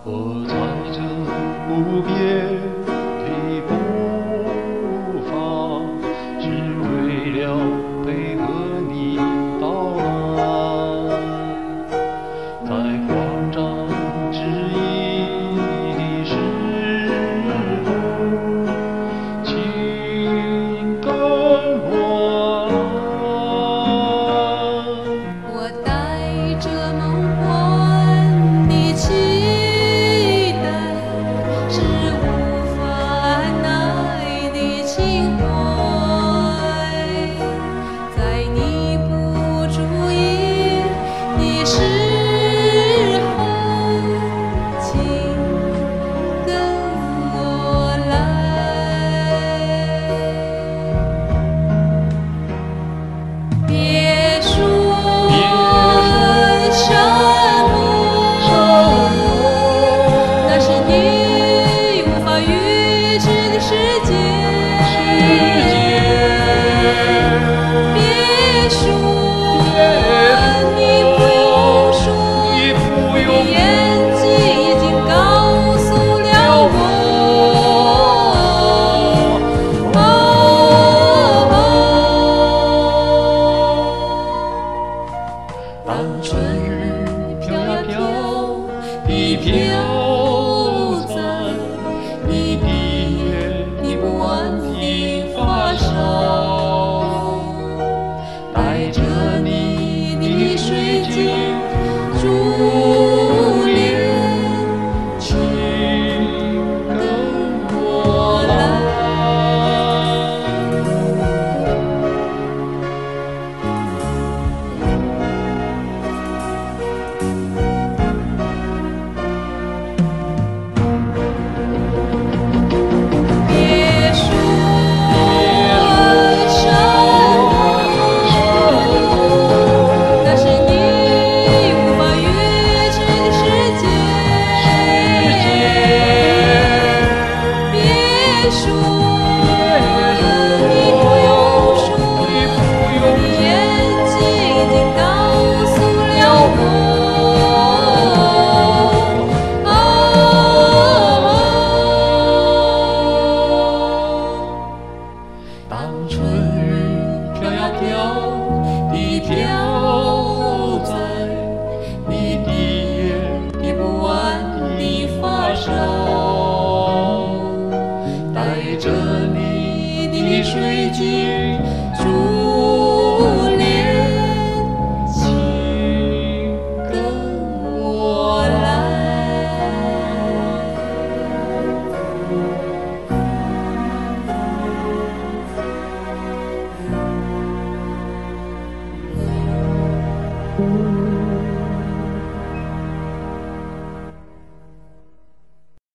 我踩着不变的步伐，只为了配合你到来。在慌张迟疑的时候，请跟我来。 我带着梦幻的期待，是无法耐的情怀，在你不注意的时候，请跟我来。别说什么，那是你无法预知的世界。别说，你不用说，你眼睛已经告诉了我。 当春雨飘呀飘地飘在你的眼的不安的发梢，带着你的水晶珠帘，请跟我来。 别说什么，那是你无法预知的世界。别说，你不用说，你眼睛已经告诉了我。 当春雨飘呀飘地飘在你的眼的不安的发梢，带着你的水晶珠帘，请跟我来。